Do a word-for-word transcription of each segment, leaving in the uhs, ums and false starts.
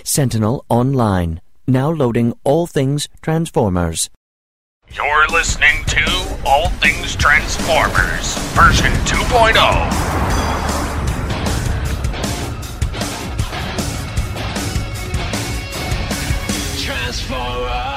Sentinel Online. Now loading All Things Transformers. You're listening to All Things Transformers, version two point oh. Transformers!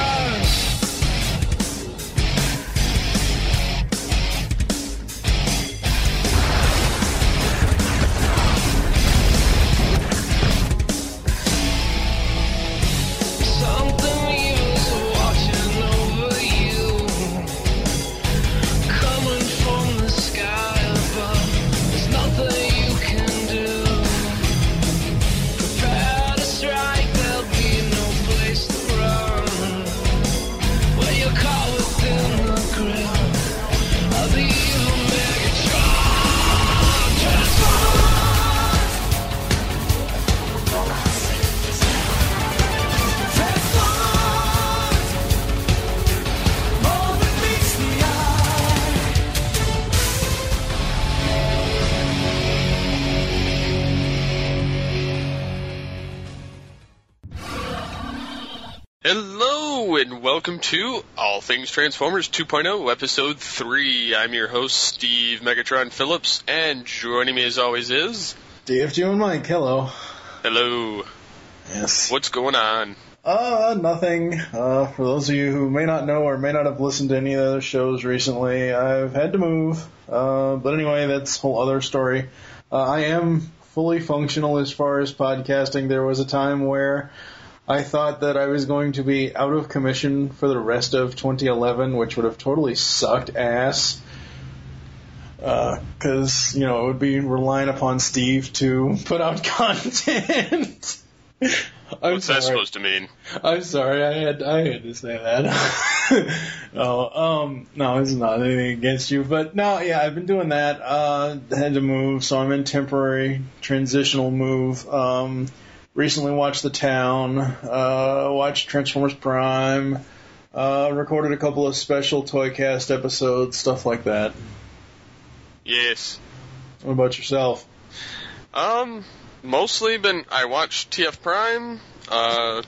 Hello, and welcome to All Things Transformers two point oh, Episode three. I'm your host, Steve Megatron Phillips, and joining me as always is... D F G and Mike, hello. Hello. Yes. What's going on? Uh, nothing. Uh, for those of you who may not know or may not have listened to any of the other shows recently, I've had to move. Uh, but anyway, that's a whole other story. Uh, I am fully functional as far as podcasting. There was a time where I thought that I was going to be out of commission for the rest of twenty eleven, which would have totally sucked ass. Because, uh, you know, it would be relying upon Steve to put out content. I'm What's sorry. that supposed to mean? I'm sorry, I had I had to say that. no, um, no, it's not anything against you, but no, yeah, I've been doing that. Uh, had to move, so I'm in temporary transitional move. Um, recently watched The Town, uh, watched Transformers Prime, uh, recorded a couple of special Toycast episodes, stuff like that. Yes. What about yourself? Um, mostly been, I watched T F Prime, uh,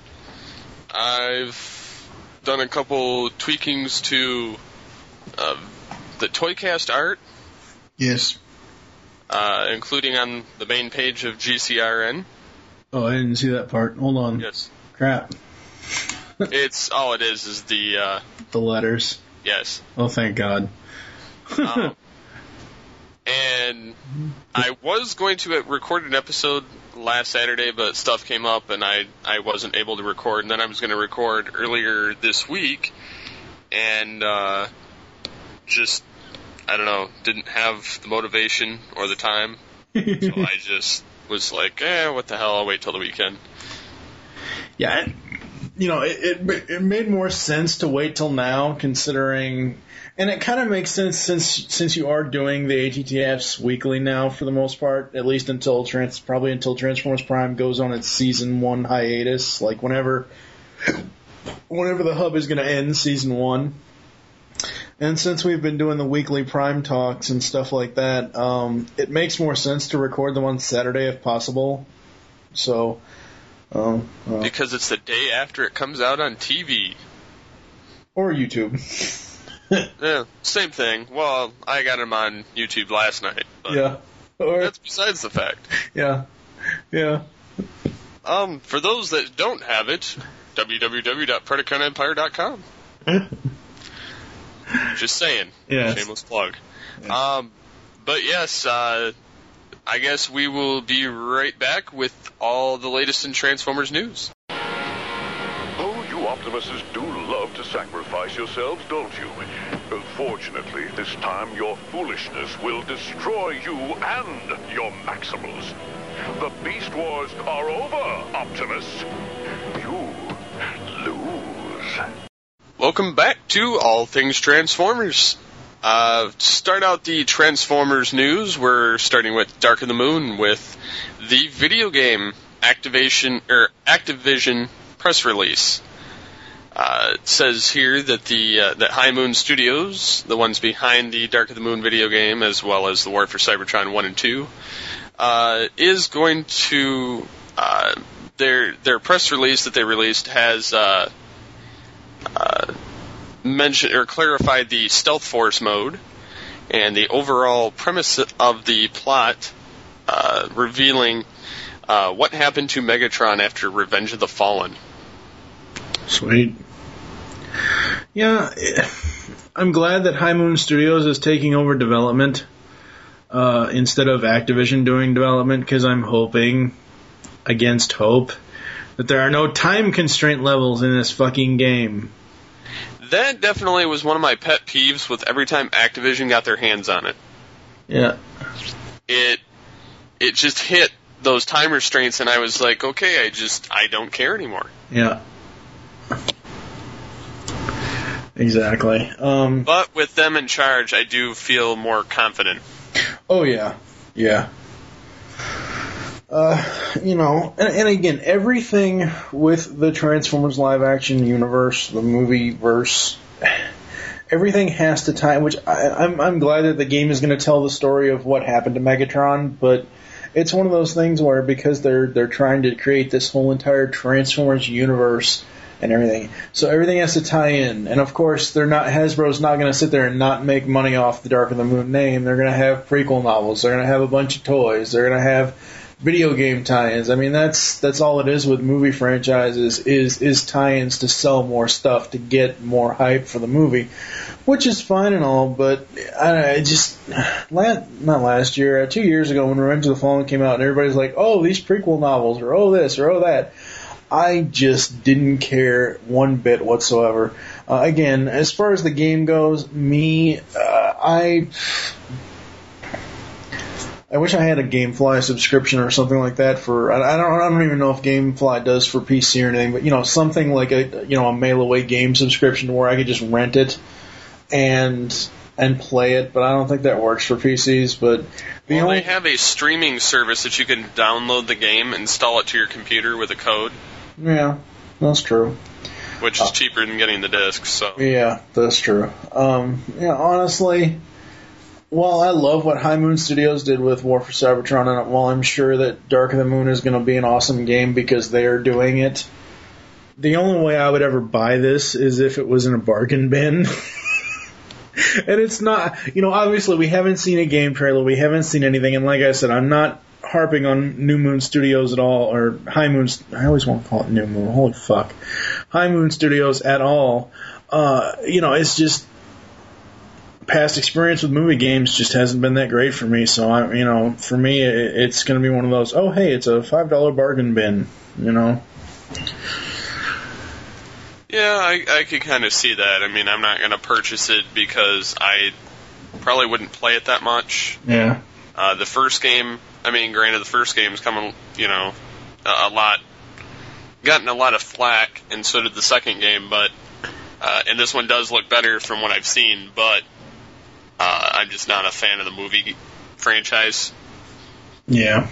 I've done a couple tweakings to, uh, the Toycast art. Yes. Uh, including on the main page of G C R N. Oh, I didn't see that part. Hold on. Yes. Crap. It's, all it is is the, uh... the letters. Yes. Oh, thank God. um, and I was going to record an episode last Saturday, but stuff came up and I, I wasn't able to record. And then I was going to record earlier this week and uh, just, I don't know, didn't have the motivation or the time. So I just was like, eh, what the hell, I'll wait till the weekend. Yeah, you know, it, it it made more sense to wait till now, considering, and it kind of makes sense since since you are doing the A T T Fs weekly now for the most part, at least until trans probably until Transformers Prime goes on its season one hiatus, like whenever whenever the hub is going to end season one. And since we've been doing the weekly Prime talks and stuff like that, um, it makes more sense to record them on Saturday if possible. So. Um, uh, because it's the day after it comes out on T V. Or YouTube. Yeah, same thing. Well, I got them on YouTube last night. But yeah. Or, that's besides the fact. Yeah. Yeah. Um, for those that don't have it, w w w dot predacon empire dot com. Just saying. Yes. Shameless plug. Yes. Um, but yes, uh, I guess we will be right back with all the latest in Transformers news. Oh, you Optimuses do love to sacrifice yourselves, don't you? Fortunately, this time your foolishness will destroy you and your Maximals. The Beast Wars are over, Optimus. You lose. Welcome back to All Things Transformers. Uh, to start out the Transformers news, we're starting with Dark of the Moon with the video game Activation or Activision press release. Uh, it says here that the uh, that High Moon Studios, the ones behind the Dark of the Moon video game, as well as the War for Cybertron one and two, uh, is going to uh, their their press release that they released has uh, uh, mentioned or clarified the Stealth Force mode and the overall premise of the plot, uh, revealing uh, what happened to Megatron after Revenge of the Fallen. Sweet. Yeah, I'm glad that High Moon Studios is taking over development uh, instead of Activision doing development, because I'm hoping, against hope, that there are no time constraint levels in this fucking game. That definitely was one of my pet peeves with every time Activision got their hands on it. Yeah. It it just hit those time restraints, and I was like, okay, I just, I don't care anymore. Yeah. Exactly. Um, but with them in charge, I do feel more confident. Oh, yeah. Yeah. Uh, you know, and, and again, everything with the Transformers live-action universe, the movie-verse, everything has to tie, which I, I'm, I'm glad that the game is going to tell the story of what happened to Megatron, but it's one of those things where, because they're they're trying to create this whole entire Transformers universe and everything, so everything has to tie in. And of course, they're not Hasbro's not going to sit there and not make money off the Dark of the Moon name. They're going to have prequel novels. They're going to have a bunch of toys. They're going to have video game tie-ins. I mean, that's that's all it is with movie franchises, is is tie-ins to sell more stuff, to get more hype for the movie, which is fine and all, but I, I just, last, not last year, two years ago when Revenge of the Fallen came out and everybody's like, oh, these prequel novels, or oh this, or oh that, I just didn't care one bit whatsoever. Uh, again, as far as the game goes, me, uh, I... I wish I had a GameFly subscription or something like that for, I don't I don't even know if GameFly does for P C or anything, but, you know, something like a, you know, a mail-away game subscription where I could just rent it and and play it, but I don't think that works for P Cs. But the well, only... they have a streaming service that you can download the game, install it to your computer with a code. Yeah, that's true. Which is uh, cheaper than getting the disc, so. Yeah, that's true. Um, yeah, honestly... Well, I love what High Moon Studios did with War for Cybertron, and while I'm sure that Dark of the Moon is going to be an awesome game because they're doing it, the only way I would ever buy this is if it was in a bargain bin. And it's not, you know, obviously we haven't seen a game trailer, we haven't seen anything, and like I said, I'm not harping on New Moon Studios at all, or High Moon, I always want to call it New Moon, holy fuck, High Moon Studios at all. Uh, you know, it's just, past experience with movie games just hasn't been that great for me, so I, you know, for me, it, it's going to be one of those, oh, hey, it's a five dollar bargain bin, you know? Yeah, I, I could kind of see that. I mean, I'm not going to purchase it because I probably wouldn't play it that much. Yeah. Uh, the first game, I mean, granted, the first game's coming, you know, a, a lot, gotten a lot of flack, and so did the second game, but, uh, and this one does look better from what I've seen, but Uh, I'm just not a fan of the movie franchise. Yeah.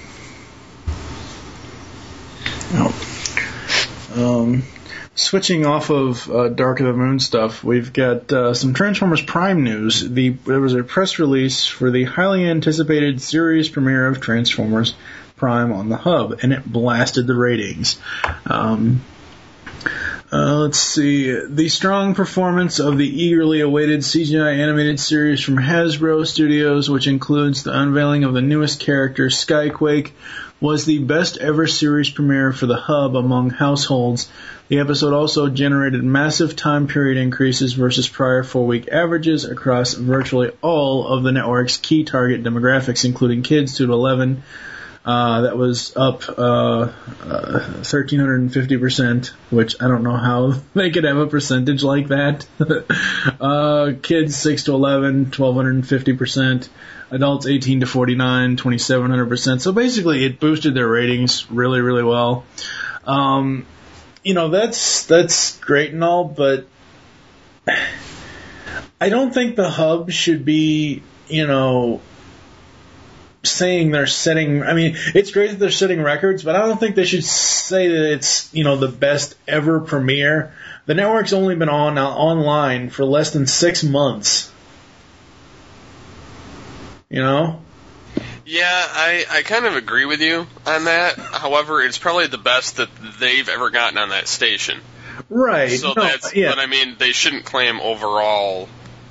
Oh. Um, switching off of uh, Dark of the Moon stuff, we've got uh, some Transformers Prime news. The, there was a press release for the highly anticipated series premiere of Transformers Prime on the Hub, and it blasted the ratings. Um... Uh, let's see. The strong performance of the eagerly awaited C G I animated series from Hasbro Studios, which includes the unveiling of the newest character, Skyquake, was the best ever series premiere for the Hub among households. The episode also generated massive time period increases versus prior four-week averages across virtually all of the network's key target demographics, including kids two to eleven. Uh, that was up uh, uh, one thousand three hundred fifty percent, which I don't know how they could have a percentage like that. uh, kids six to eleven, twelve fifty percent. Adults eighteen to forty-nine, twenty-seven hundred percent. So basically it boosted their ratings really, really well. Um, you know, that's that's great and all, but I don't think the Hub should be, you know, saying they're setting, I mean, it's great that they're setting records, but I don't think they should say that it's, you know, the best ever premiere. The network's only been on uh, online for less than six months. You know? Yeah, I, I kind of agree with you on that. However, it's probably the best that they've ever gotten on that station. Right. So no, that's, yeah. but I mean, they shouldn't claim overall.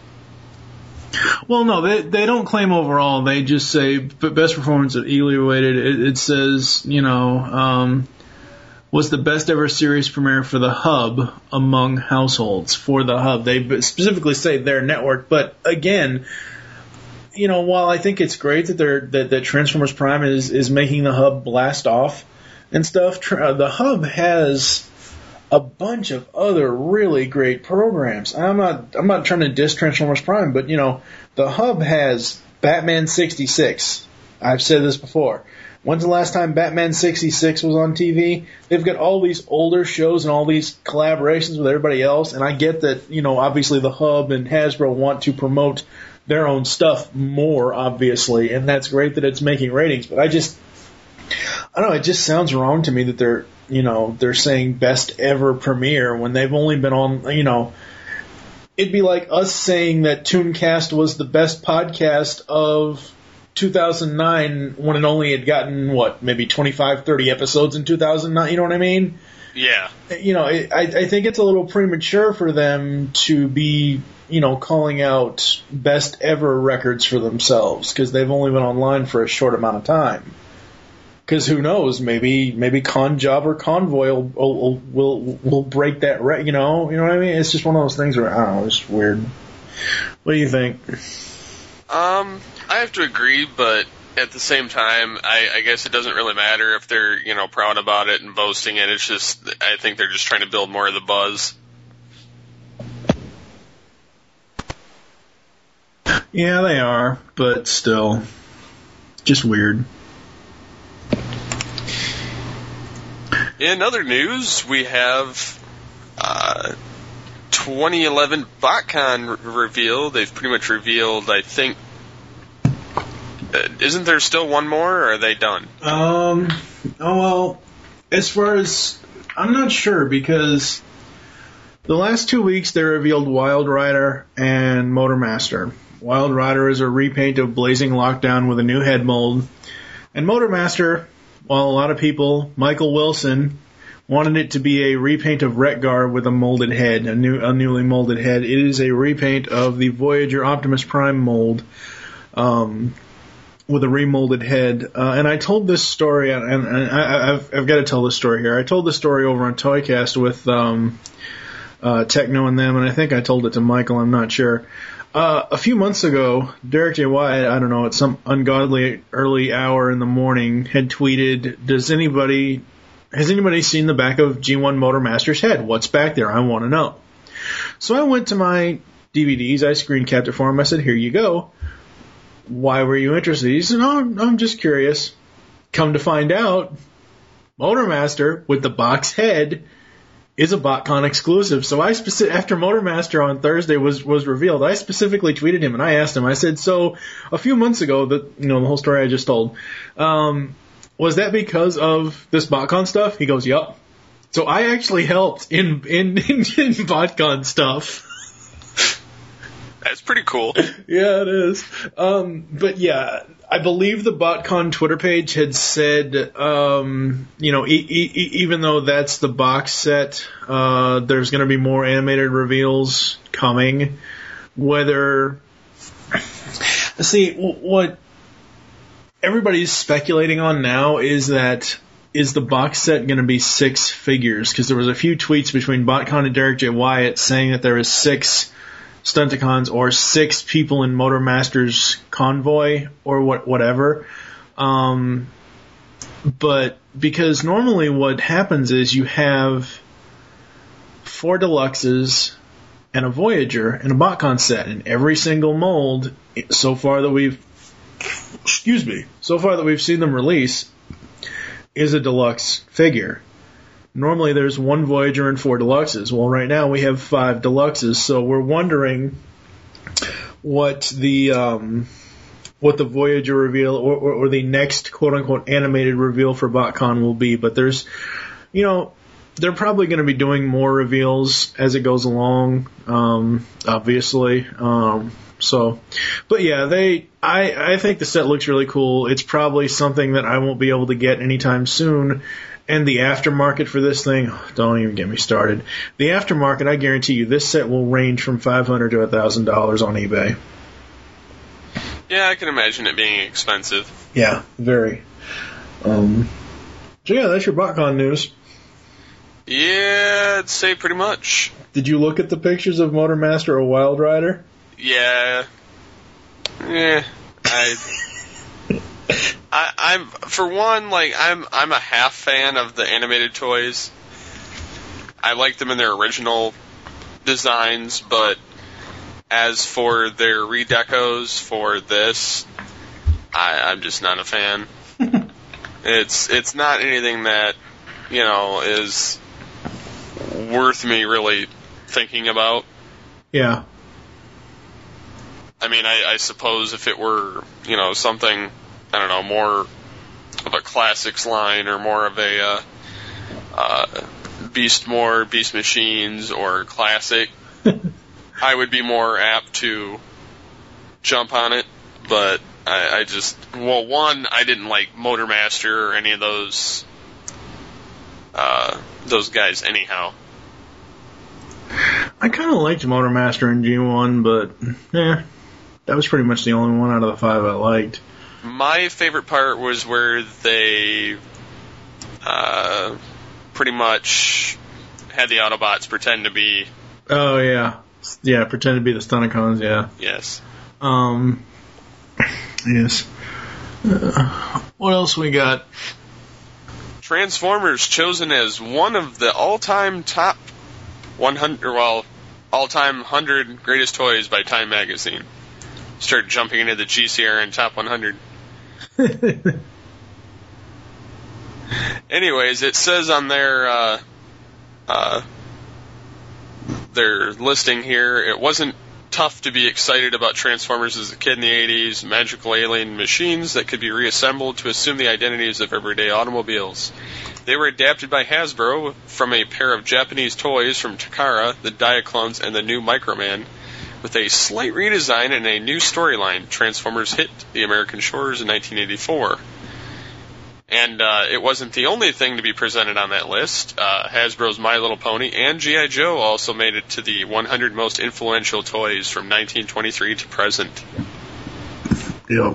Well, no, they they don't claim overall. They just say best performance of equally weighted. It, it says, you know, um, was the best ever series premiere for the Hub among households for the Hub. They specifically say their network, but again, you know, while I think it's great that they're that, that Transformers Prime is is making the Hub blast off and stuff, tra- the Hub has a bunch of other really great programs. I'm not I'm not trying to diss Transformers Prime, but you know, the Hub has Batman sixty-six. I've said this before. When's the last time Batman sixty-six was on T V? They've got all these older shows and all these collaborations with everybody else, and I get that, you know, obviously the Hub and Hasbro want to promote their own stuff more, obviously, and that's great that it's making ratings, but I just I don't know, it just sounds wrong to me that they're you know, they're saying best ever premiere when they've only been on, you know, it'd be like us saying that Tooncast was the best podcast of two thousand nine when it only had gotten, what, maybe twenty-five, thirty episodes in two thousand nine, you know what I mean? Yeah. You know, I, I think it's a little premature for them to be, you know, calling out best ever records for themselves because they've only been online for a short amount of time. Because who knows? Maybe maybe Conjob or Convoy will will will, will break that. Re- you know, you know what I mean? It's just one of those things where I don't know. It's weird. What do you think? Um, I have to agree, but at the same time, I, I guess it doesn't really matter if they're you know proud about it and boasting it. It's just I think they're just trying to build more of the buzz. Yeah, they are, but still, just weird. In other news, we have uh, twenty eleven BotCon re- reveal. They've pretty much revealed, I think. Uh, isn't there still one more, or are they done? Um. Oh well. As far as I'm not sure because the last two weeks they revealed Wild Rider and Motormaster. Wild Rider is a repaint of Blazing Lockdown with a new head mold, and Motormaster, while a lot of people, Michael Wilson, wanted it to be a repaint of Retgar with a molded head, a new, a newly molded head. It is a repaint of the Voyager Optimus Prime mold, um, with a remolded head. Uh, and I told this story, and, and I, I've, I've got to tell this story here. I told this story over on Toycast with um, uh, Techno and them, and I think I told it to Michael. I'm not sure. Uh, a few months ago, Derek J. Wyatt, I don't know, at some ungodly early hour in the morning, had tweeted, "Does anybody, has anybody seen the back of G one Motormaster's head? What's back there? I want to know." So I went to my D V Ds, I screen capped it for him, I said, "Here you go. Why were you interested?" He said, "No, I'm, I'm just curious." Come to find out, Motormaster with the box head is a BotCon exclusive. So I speci- after Motormaster on Thursday was, was revealed, I specifically tweeted him and I asked him, I said, "So a few months ago, the you know the whole story I just told, um, was that because of this BotCon stuff?" He goes, "Yup." So I actually helped in in in, in BotCon stuff. That's pretty cool. Yeah, it is. Um, but yeah, I believe the BotCon Twitter page had said, um, you know, e- e- even though that's the box set, uh, there's going to be more animated reveals coming. Whether, see, what everybody's speculating on now is that is the box set going to be six figures? Because there was a few tweets between BotCon and Derek J. Wyatt saying that there is six Stunticons or six people in Motormaster's convoy or what, whatever. Um, but because normally what happens is you have four Deluxes and a Voyager and a BotCon set, and every single mold so far that we've, excuse me, so far that we've seen them release is a Deluxe figure. Normally there's one Voyager and four Deluxes. Well, right now we have five Deluxes, so we're wondering what the um, what the Voyager reveal or, or, or the next quote-unquote animated reveal for BotCon will be. But there's, you know, they're probably going to be doing more reveals as it goes along, um, obviously. Um, So, but yeah, they. I I think the set looks really cool. It's probably something that I won't be able to get anytime soon. And the aftermarket for this thing, don't even get me started. The aftermarket, I guarantee you, this set will range from five hundred dollars to one thousand dollars on eBay. Yeah, I can imagine it being expensive. Yeah, very. Um, so yeah, that's your BotCon news. Yeah, I'd say pretty much. Did you look at the pictures of Motormaster or Wild Rider? Yeah. Yeah. I... I, I'm for one, like I'm I'm a half fan of the animated toys. I like them in their original designs, but as for their redecos for this, I, I'm just not a fan. it's it's not anything that, you know, is worth me really thinking about. Yeah. I mean, I, I suppose if it were, you know, something, I don't know, more of a classics line or more of a uh, uh, Beast More, Beast Machines or classic, I would be more apt to jump on it. But I, I just, well, one, I didn't like Motormaster or any of those uh, those guys anyhow. I kind of liked Motormaster in G one, but yeah, that was pretty much the only one out of the five I liked. My favorite part was where they uh, pretty much had the Autobots pretend to be... Oh, yeah. Yeah, pretend to be the Stunticons, yeah. Yes. Um, yes. Uh, what else we got? Transformers chosen as one of the all-time top one hundred, well, all-time one hundred greatest toys by Time Magazine. Start jumping into the G C R N Top one hundred. Anyways, it says on their uh, uh, their listing here, it wasn't tough to be excited about Transformers as a kid in the eighties, magical alien machines that could be reassembled to assume the identities of everyday automobiles. They were adapted by Hasbro from a pair of Japanese toys from Takara, the Diaclones, and the new Microman. With a slight redesign and a new storyline, Transformers hit the American shores in nineteen eighty-four. And uh, it wasn't the only thing to be presented on that list. Uh, Hasbro's My Little Pony and G I. Joe also made it to the one hundred most influential toys from nineteen twenty-three to present. Yep.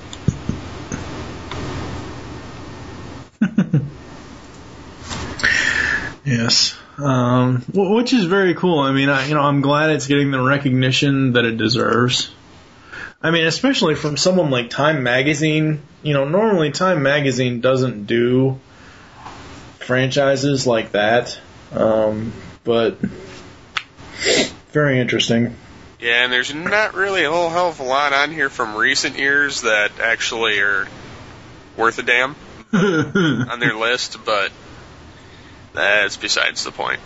Yes. Um, which is very cool. I mean, I, you know, I'm glad it's getting the recognition that it deserves. I mean, especially from someone like Time Magazine. You know, normally Time Magazine doesn't do franchises like that. Um, but very interesting. Yeah, and there's not really a whole hell of a lot on here from recent years that actually are worth a damn on their list, but that's besides the point.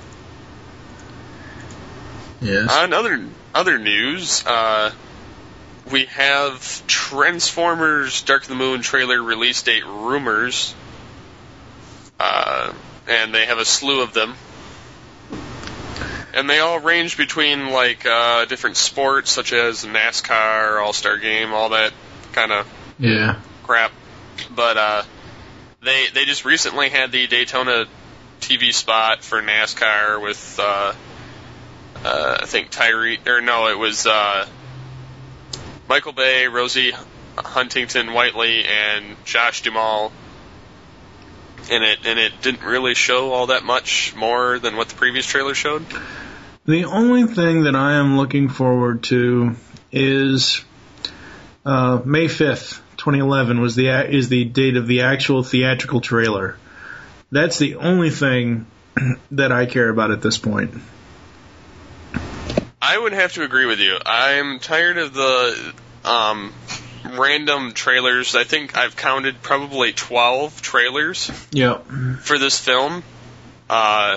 Yes. On other, other news, uh, we have Transformers Dark of the Moon trailer release date rumors, uh, and they have a slew of them. And they all range between, like, uh, different sports, such as NASCAR, All-Star Game, all that kind of yeah. crap. But uh, they they just recently had the Daytona T V spot for NASCAR with, uh, uh, I think, Tyree, or no, it was uh, Michael Bay, Rosie Huntington Whiteley, and Josh Duhamel in it, and it didn't really show all that much more than what the previous trailer showed. The only thing that I am looking forward to is uh, May fifth, twenty eleven was the is the date of the actual theatrical trailer. That's the only thing that I care about at this point. I would have to agree with you. I'm tired of the um, random trailers. I think I've counted probably twelve trailers yep. for this film. Uh,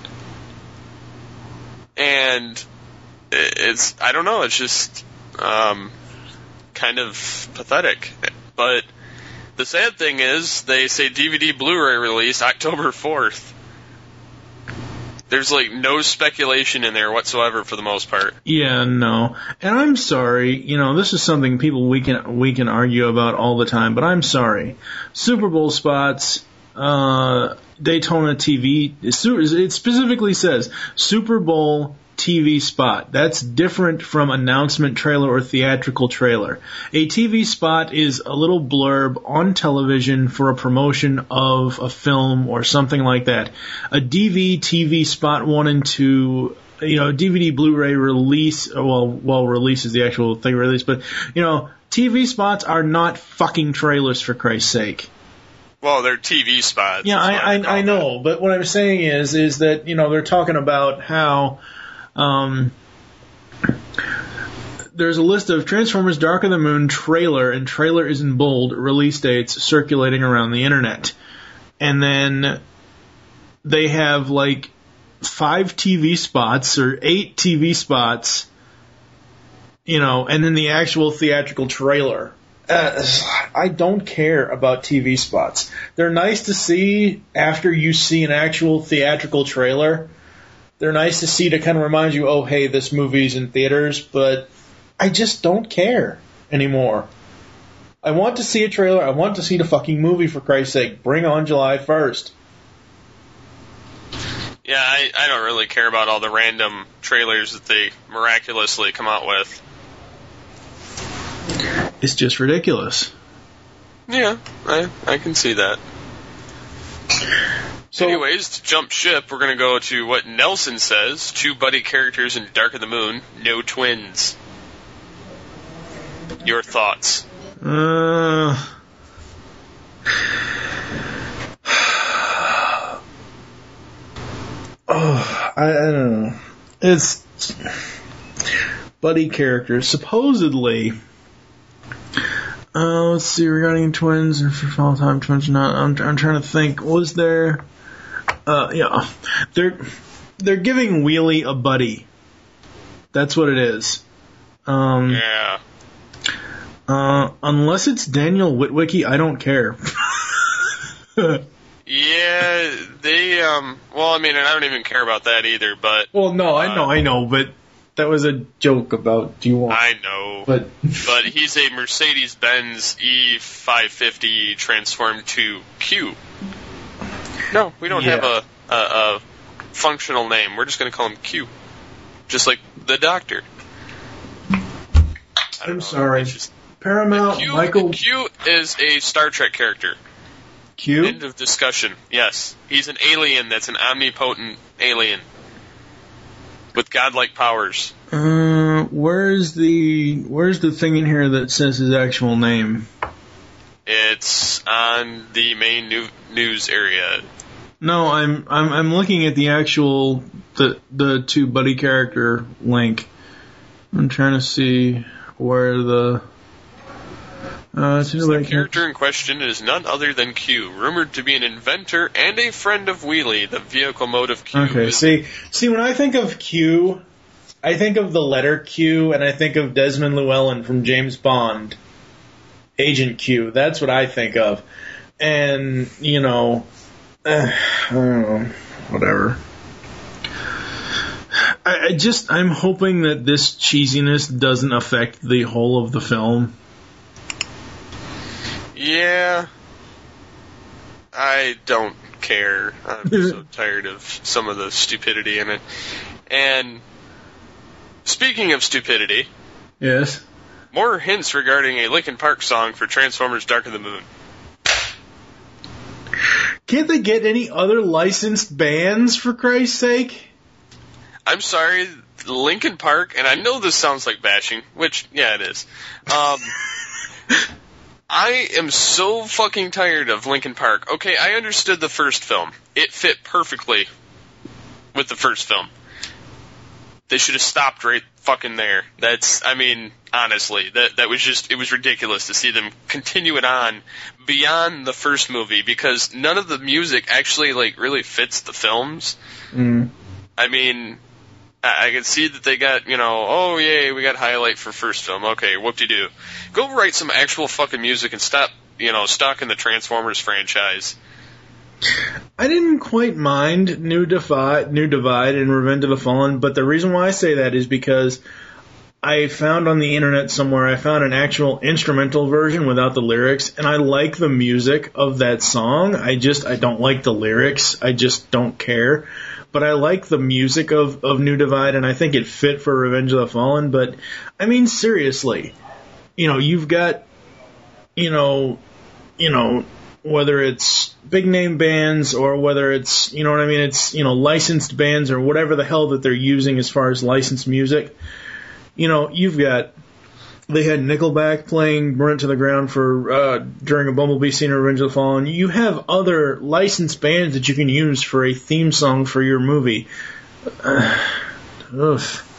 and it's, I don't know, it's just um, kind of pathetic. But the sad thing is, they say D V D Blu-ray release October fourth. There's like no speculation in there whatsoever for the most part. Yeah, no. And I'm sorry, you know, this is something people we can we can argue about all the time, but I'm sorry. Super Bowl spots, uh, Daytona T V, it specifically says Super Bowl T V spot. That's different from announcement trailer or theatrical trailer. A T V spot is a little blurb on television for a promotion of a film or something like that. A D V T V spot one and two, you know, D V D Blu-ray release, well, well, release is the actual thing release, but, you know, T V spots are not fucking trailers, for Christ's sake. Well, they're T V spots. Yeah, I, I, I know, but what I'm saying is, is that, you know, they're talking about how Um, there's a list of Transformers Dark of the Moon trailer, and trailer is in bold, release dates circulating around the internet. And then they have like five T V spots or eight T V spots, you know, and then the actual theatrical trailer. Uh, I don't care about T V spots. They're nice to see after you see an actual theatrical trailer. They're nice to see to kind of remind you, oh, hey, this movie's in theaters, but I just don't care anymore. I want to see a trailer. I want to see the fucking movie, for Christ's sake. Bring on July first. Yeah, I, I don't really care about all the random trailers that they miraculously come out with. It's just ridiculous. Yeah, I, I can see that. So, anyways, to jump ship, we're going to go to what Nelson says. Two buddy characters in Dark of the Moon, no twins. Your thoughts? Uh... Oh, I, I don't know. It's buddy characters. Supposedly, uh, let's see, regarding twins and for all time twins or not, I'm, I'm trying to think, was there... Uh, yeah, they're they're giving Wheelie a buddy. That's what it is. Um, yeah. Uh, unless it's Daniel Witwicky, I don't care. Yeah, they. Um. Well, I mean, and I don't even care about that either. But well, no, I know, uh, I know, but that was a joke about. Do you want? I know, but but he's a Mercedes-Benz E five fifty transformed to Q. No, we don't yeah. have a, a, a functional name. We're just going to call him Q. Just like the Doctor. I'm know, sorry. Just, Paramount, Q, Michael... Q is a Star Trek character. Q? End of discussion. Yes. He's an alien that's an omnipotent alien. With godlike powers. Uh, where's the... Where's the thing in here that says his actual name? It's on the main new, news area. No, I'm I'm I'm looking at the actual the the two buddy character link. I'm trying to see where the uh the character in question is none other than Q, rumored to be an inventor and a friend of Wheelie, the vehicle mode of Q. Okay, is... see see when I think of Q, I think of the letter Q, and I think of Desmond Llewellyn from James Bond. Agent Q, that's what I think of. And, you know, uh, I don't know, whatever. I, I just, I'm hoping that this cheesiness doesn't affect the whole of the film. Yeah. I don't care. I'm so tired of some of the stupidity in it. And, speaking of stupidity... Yes? More hints regarding a Linkin Park song for Transformers Dark of the Moon. Can't they get any other licensed bands, for Christ's sake? I'm sorry, Linkin Park, and I know this sounds like bashing, which, yeah, it is. Um, I am so fucking tired of Linkin Park. Okay, I understood the first film. It fit perfectly with the first film. They should have stopped right fucking there. That's, I mean, honestly, that that was just, it was ridiculous to see them continue it on beyond the first movie, because none of the music actually, like, really fits the films. Mm. I mean, I, I can see that they got, you know, oh, yay, we got highlight for first film. Okay, whoop-de-doo. Go write some actual fucking music and stop, you know, stalking the Transformers franchise. I didn't quite mind New Divide, New Divide and Revenge of the Fallen, but the reason why I say that is because I found on the internet somewhere, I found an actual instrumental version without the lyrics, and I like the music of that song. I just, I don't like the lyrics. I just don't care. But I like the music of, of New Divide, and I think it fit for Revenge of the Fallen. But, I mean, seriously, you know, you've got, you know, you know, whether it's big name bands or whether it's, you know what I mean, it's, you know, licensed bands or whatever the hell that they're using as far as licensed music. You know, you've got, they had Nickelback playing Burnt to the Ground for, uh, during a Bumblebee scene in Revenge of the Fallen. You have other licensed bands that you can use for a theme song for your movie. Uh, ugh.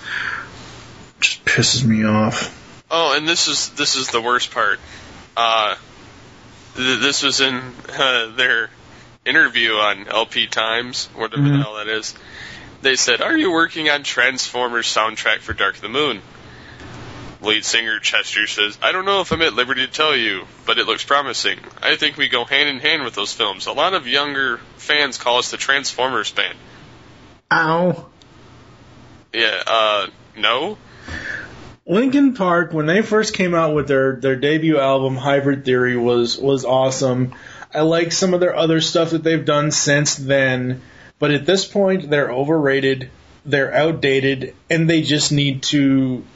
Just pisses me off. Oh, and this is, this is the worst part. Uh, th- this was in, uh, their interview on L P Times, whatever mm-hmm. the hell that is. They said, "Are you working on Transformers soundtrack for Dark of the Moon?" Lead singer Chester says, "I don't know if I'm at liberty to tell you, but it looks promising. I think we go hand in hand with those films. A lot of younger fans call us the Transformers band." Ow. Yeah, uh, no? Linkin Park, when they first came out with their, their debut album, Hybrid Theory, was, was awesome. I like some of their other stuff that they've done since then. But at this point, they're overrated, they're outdated, and they just need to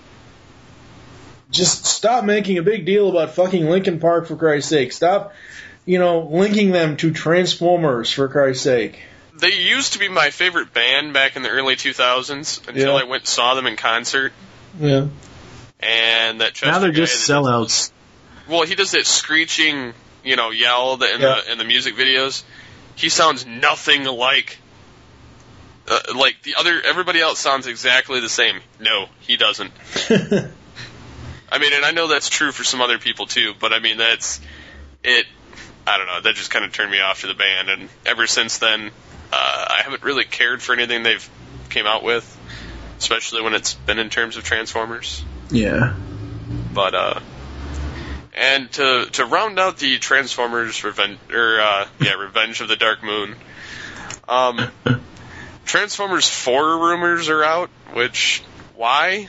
just stop making a big deal about fucking Linkin Park, for Christ's sake. Stop, you know, linking them to Transformers, for Christ's sake. They used to be my favorite band back in the early two thousands until yeah. I went and saw them in concert. Yeah. And that Chester now they're just sellouts. Does, well, he does that screeching, you know, yell in, yeah. the, in the music videos. He sounds nothing like... Uh, like, the other, everybody else sounds exactly the same. No, he doesn't. I mean, and I know that's true for some other people too, but I mean, that's, it, I don't know, that just kind of turned me off to the band, and ever since then, uh, I haven't really cared for anything they've came out with, especially when it's been in terms of Transformers. Yeah. But, uh, and to, to round out the Transformers Revenge, or, uh, yeah, Revenge of the Dark Moon, um, Transformers four rumors are out, which, why?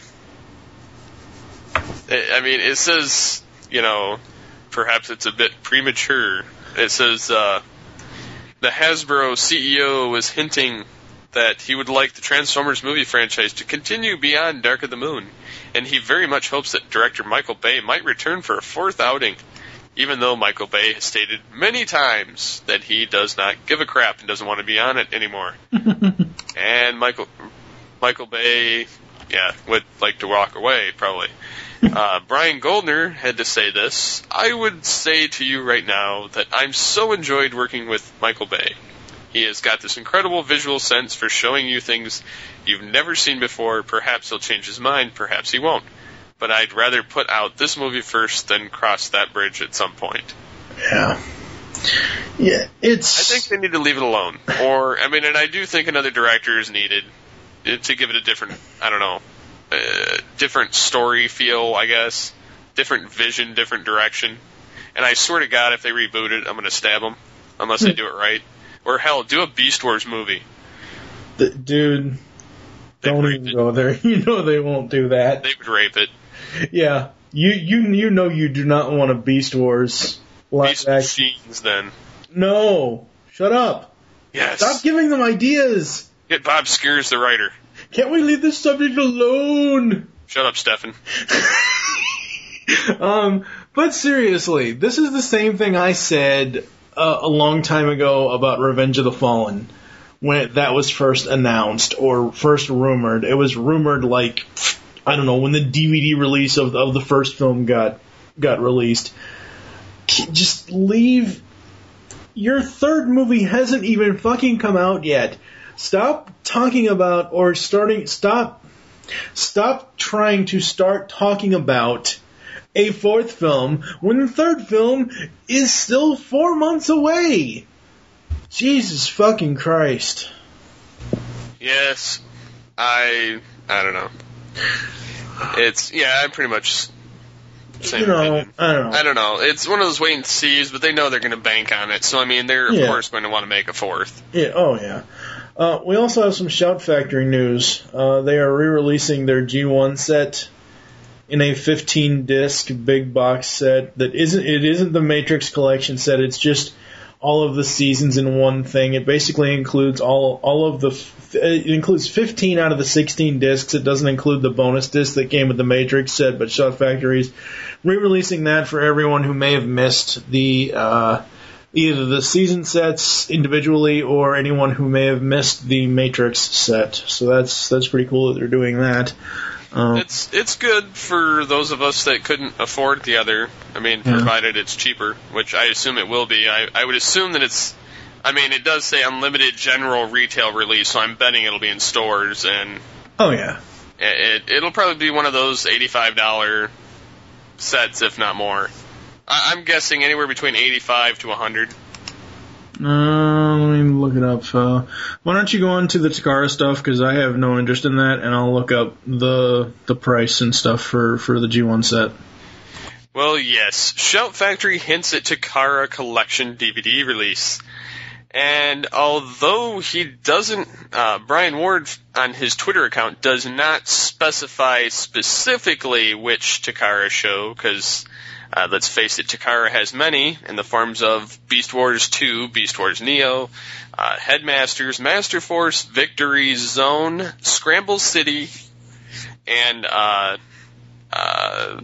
I mean, it says, you know, perhaps it's a bit premature. It says, uh, the Hasbro C E O was hinting that he would like the Transformers movie franchise to continue beyond Dark of the Moon, and he very much hopes that director Michael Bay might return for a fourth outing, even though Michael Bay has stated many times that he does not give a crap and doesn't want to be on it anymore. And Michael Michael Bay, yeah, would like to walk away, probably. Uh, Brian Goldner had to say this. "I would say to you right now that I'm so enjoyed working with Michael Bay. He has got this incredible visual sense for showing you things you've never seen before. Perhaps he'll change his mind, perhaps he won't. But I'd rather put out this movie first than cross that bridge at some point." Yeah. Yeah, it's... I think they need to leave it alone. Or, I mean, and I do think another director is needed to give it a different, I don't know, uh, different story feel, I guess. Different vision, different direction. And I swear to God, if they reboot it, I'm going to stab them. Unless they do it right. Or, hell, do a Beast Wars movie. The, dude, They'd don't even it. go there. You know they won't do that. They would rape it. Yeah. You you you know you do not want a Beast Wars live Beast action. Machines, then. No. Shut up. Yes. Stop giving them ideas. Get Bob Skers, the writer. Can't we leave this subject alone? Shut up, Stefan. um, but seriously, this is the same thing I said uh, a long time ago about Revenge of the Fallen. When it, that was first announced or first rumored. It was rumored like, I don't know, when the D V D release of, of the first film got got released. Just leave. Your third movie hasn't even fucking come out yet. Stop talking about or starting. Stop. Stop trying to start talking about a fourth film when the third film is still four months away. Jesus fucking Christ. Yes. I I don't know. It's, yeah, I'm pretty much same you know, opinion. I don't know. I don't know. It's one of those wait and sees, but they know they're going to bank on it. So, I mean, they're, of Yeah. course, going to want to make a fourth. Yeah. Oh, yeah. Uh, we also have some Shout Factory news. Uh, they are re-releasing their G one set in a fifteen disc big box set that isn't. It isn't the Matrix Collection set. It's just all of the seasons in one thing. It basically includes all all of the. It includes fifteen out of the sixteen discs. It doesn't include the bonus disc that came with the Matrix set, but Shout Factory's re-releasing that for everyone who may have missed the. Uh, Either the season sets individually or anyone who may have missed the Matrix set. So that's that's pretty cool that they're doing that. Um, It's it's good for those of us that couldn't afford the other. I mean, Yeah. provided it's cheaper, which I assume it will be. I, I would assume that it's. I mean, it does say unlimited general retail release, so I'm betting it'll be in stores, and oh, yeah. it, it'll probably be one of those eighty-five dollars sets, if not more. I, I'm guessing anywhere between eighty-five to one hundred. Uh, let me look it up. Uh, why don't you go into the Takara stuff, because I have no interest in that, and I'll look up the the price and stuff for, for the G one set. Well, yes. Shout Factory hints at Takara Collection D V D release. And although he doesn't, uh, Brian Ward on his Twitter account does not specify specifically which Takara show, because, uh, let's face it, Takara has many in the forms of Beast Wars two, Beast Wars Neo, uh, Headmasters, Master Force, Victory Zone, Scramble City, and, uh, uh,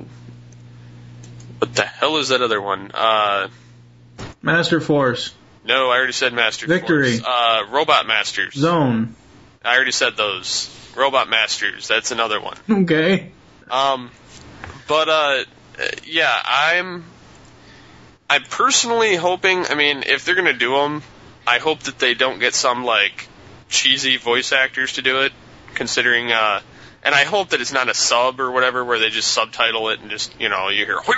what the hell is that other one? Uh, Master Force. no, I already said Master Victory. Force. Uh, Robot Masters. Zone. I already said those. Robot Masters. That's another one. Okay. Um, but uh, yeah, I'm. I'm personally hoping. I mean, if they're gonna do them, I hope that they don't get some like cheesy voice actors to do it. Considering, uh, and I hope that it's not a sub or whatever where they just subtitle it and just you know you hear.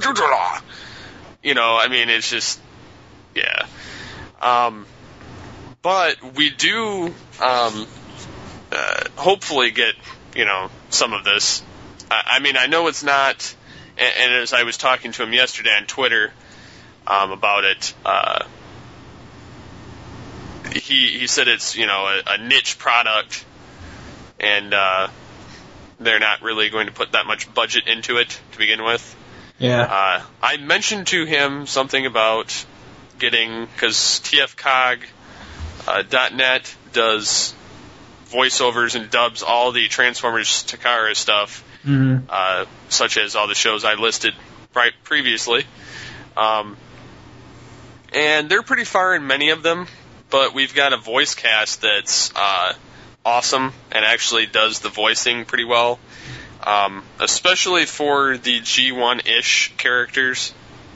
You know, I mean, it's just yeah. Um, but we do um, uh, hopefully get, you know, some of this. I, I mean, I know it's not, and, and as I was talking to him yesterday on Twitter um, about it, uh, he he said it's, you know, a, a niche product, and uh, they're not really going to put that much budget into it to begin with. Yeah. Uh, I mentioned to him something about getting, because T F cog dot net uh, does voiceovers and dubs all the Transformers Takara stuff, Mm-hmm. uh, such as all the shows I listed right previously. Um, and they're pretty far in many of them, but we've got a voice cast that's uh, awesome and actually does the voicing pretty well. Um, especially for the G one-ish characters.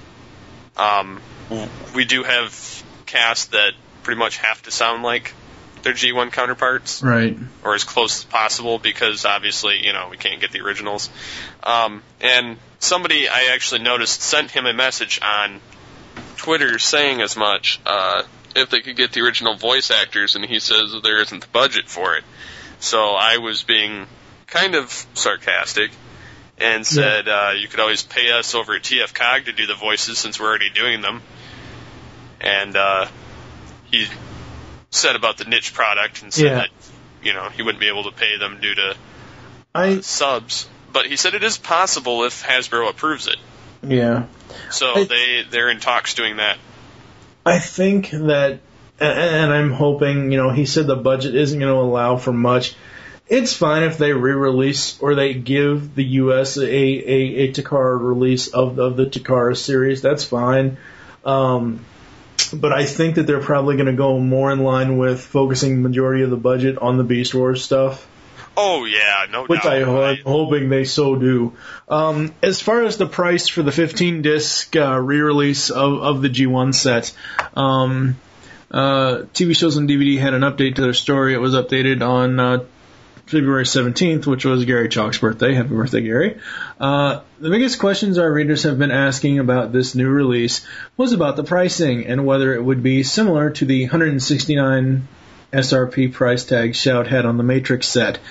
Um, we do have casts that pretty much have to sound like their G one counterparts. Right. Or as close as possible, because obviously, you know, we can't get the originals. Um, and somebody I actually noticed sent him a message on Twitter saying as much, uh, if they could get the original voice actors, and he says there isn't the budget for it. So I was being kind of sarcastic and said, yeah. uh, you could always pay us over at T F cog to do the voices since we're already doing them. And uh, he said about the niche product and said yeah. that, you know, he wouldn't be able to pay them due to I, uh, subs. But he said it is possible if Hasbro approves it. Yeah. So I, they, they're in talks doing that. I think that, and I'm hoping, you know, he said the budget isn't going to allow for much. It's fine if they re-release or they give the U S a, a, a Takara release of, of the Takara series. That's fine. Um, but I think that they're probably going to go more in line with focusing the majority of the budget on the Beast Wars stuff. Oh, yeah, no Which doubt. I, I'm hoping they so do. Um, as far as the price for the fifteen disc uh, re-release of, of the G one set, um, uh, T V Shows and D V D had an update to their story. It was updated on uh, February seventeenth, which was Gary Chalk's birthday. Happy birthday, Gary. Uh, the biggest questions our readers have been asking about this new release was about the pricing and whether it would be similar to the one hundred sixty-nine S R P price tag Shout had on the Matrix set.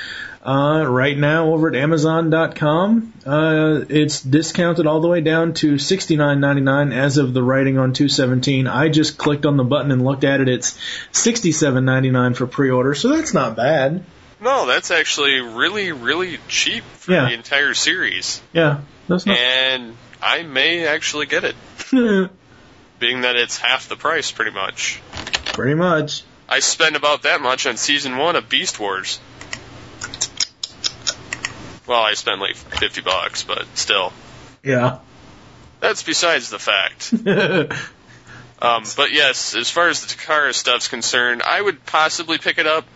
Uh, right now over at Amazon dot com, uh, it's discounted all the way down to sixty-nine ninety-nine as of the writing on two seventeen. I just clicked on the button and looked at it. It's sixty-seven ninety-nine for pre-order, so that's not bad. No, that's actually really, really cheap for Yeah. the entire series. Yeah, that's not. And I may actually get it, being that it's half the price, pretty much. Pretty much. I spent about that much on season one of Beast Wars. Well, I spent like fifty bucks, but still. Yeah. That's besides the fact. um, but yes, as far as the Takara stuff's concerned, I would possibly pick it up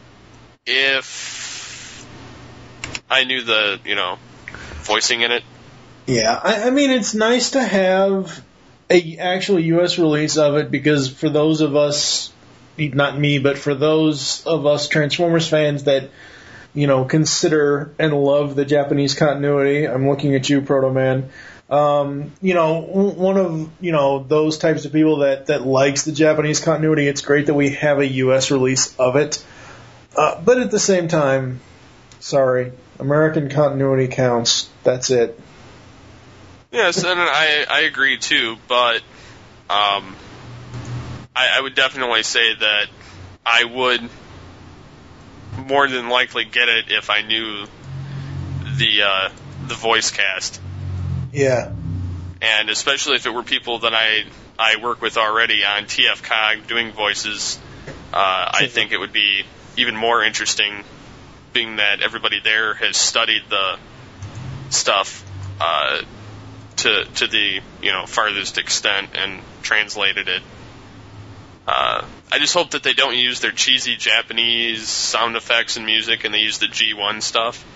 if I knew the, you know, voicing in it. Yeah, I, I mean, it's nice to have a actual U S release of it, because for those of us, not me, but for those of us Transformers fans that, you know, consider and love the Japanese continuity, I'm looking at you, Proto Man. Um, you know, one of, you know, those types of people that, that likes the Japanese continuity, it's great that we have a U S release of it. Uh, but at the same time, sorry, American continuity counts. That's it. Yes, and I I agree too, but um, I, I would definitely say that I would more than likely get it if I knew the uh, the voice cast. Yeah. And especially if it were people that I I work with already on T F Cog doing voices, uh, I think it would be even more interesting, being that everybody there has studied the stuff uh, to to the you know farthest extent and translated it. Uh, I just hope that they don't use their cheesy Japanese sound effects and music, and they use the G one stuff.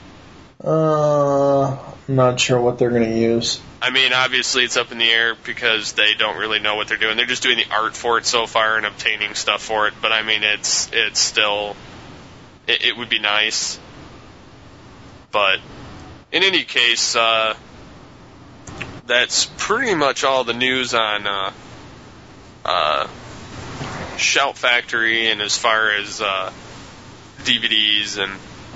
Uh, I'm not sure what they're going to use. I mean, obviously it's up in the air because they don't really know what they're doing. They're just doing the art for it so far and obtaining stuff for it. But I mean, it's it's still it, it would be nice. But in any case, uh, that's pretty much all the news on uh, uh, Shout Factory, and as far as uh, D V Ds and.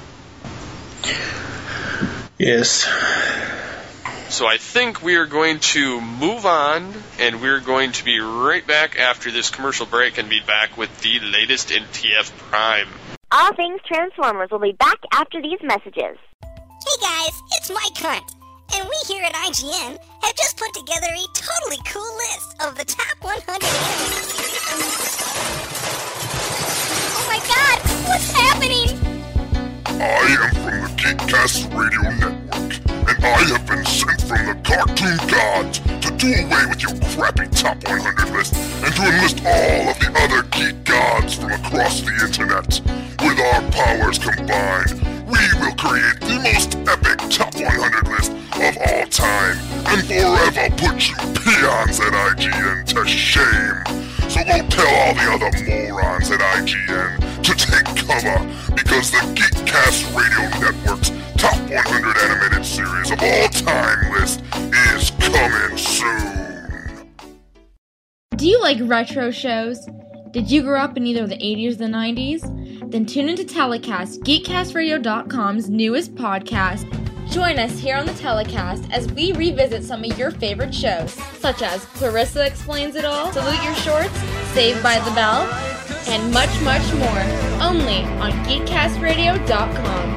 Yes. So I think we are going to move on, and we're going to be right back after this commercial break and be back with the latest in T F Prime. All Things Transformers will be back after these messages. Hey guys, it's Mike Hunt, and we here at I G N have just put together a totally cool list of the top one hundred animes. Oh my god, what's happening? I am from the Geekcast Radio Network, and I have been sent from the cartoon gods to do away with your crappy top one hundred list and to enlist all of the other geek gods from across the internet. With our powers combined, we will create the most epic top one hundred list of all time and forever put you peons at I G N to shame. So go tell all the other morons at I G N to take cover, because the Geekcast Radio Network's top one hundred animated series of all time list is coming soon. Do you like retro shows? Did you grow up in either the eighties or the nineties? Then tune into Telecast, Geekcast Radio dot com's newest podcast. Join us here on the Telecast as we revisit some of your favorite shows, such as Clarissa Explains It All, Salute Your Shorts, Saved by the Bell, and much, much more, only on Geekcast Radio dot com.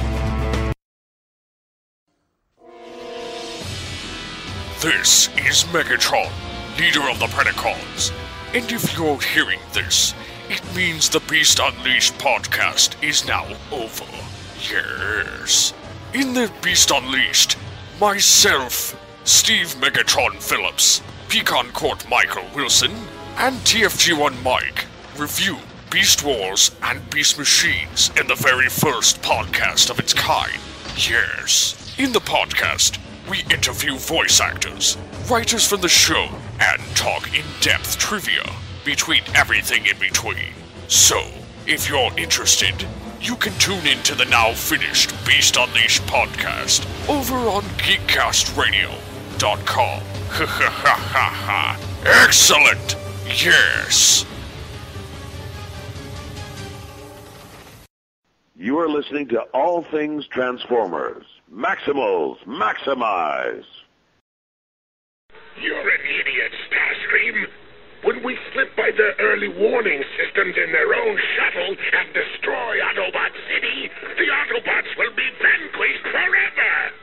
This is Megatron, leader of the Predacons. And if you're hearing this, it means the Beast Unleashed podcast is now over. Yes. In the Beast Unleashed, myself, Steve Megatron Phillips, Pecan Court Michael Wilson, and T F G one Mike review Beast Wars and Beast Machines in the very first podcast of its kind. Yes. In the podcast, we interview voice actors, writers from the show, and talk in-depth trivia between everything in between. So, if you're interested, you can tune in to the now finished Beast Unleashed podcast over on Geekcast Radio dot com. Ha ha ha ha ha. Excellent! Yes! You are listening to All Things Transformers. Maximals, maximize! You're an idiot, Starscream. When we slip by the early warning systems in their own shuttle and destroy Autobot City, the Autobots will be vanquished forever!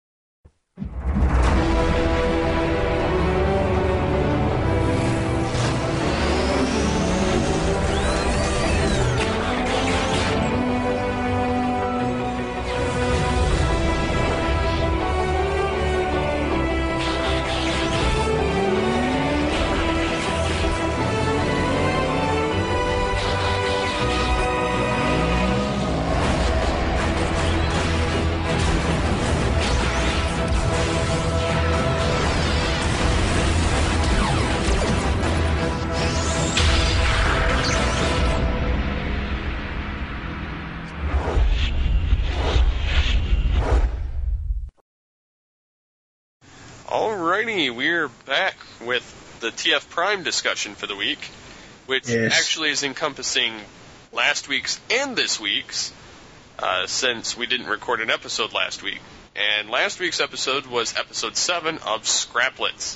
Alrighty, we're back with the T F Prime discussion for the week, which Yes. actually is encompassing last week's and this week's, uh, since we didn't record an episode last week. And last week's episode was episode seven of Scraplets.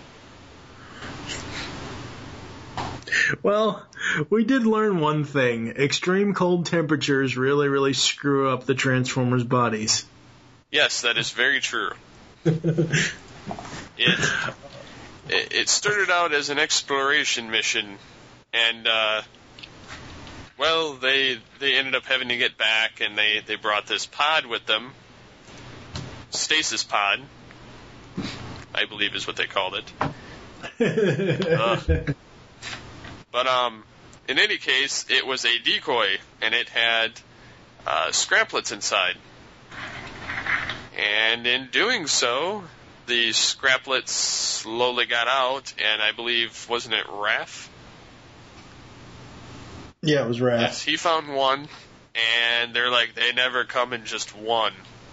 Well, we did learn one thing. Extreme cold temperatures really, really screw up the Transformers' bodies. Yes, that is very true. It, it it started out as an exploration mission, and uh, well, they they ended up having to get back, and they, they brought this pod with them, stasis pod, I believe is what they called it. Ugh. But um, in any case, it was a decoy, and it had uh, Scraplets inside. And in doing so, the Scraplets slowly got out, and I believe, wasn't it Raph? Yeah, it was Raph. Yes, he found one, and they're like, they never come in just one.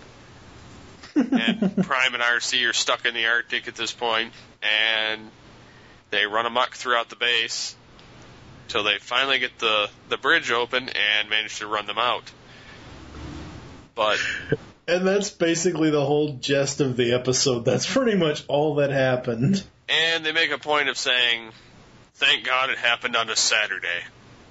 And Prime and R C are stuck in the Arctic at this point, and they run amok throughout the base till they finally get the, the bridge open and manage to run them out. But... And that's basically the whole gist of the episode. That's pretty much all that happened. And they make a point of saying, thank God it happened on a Saturday.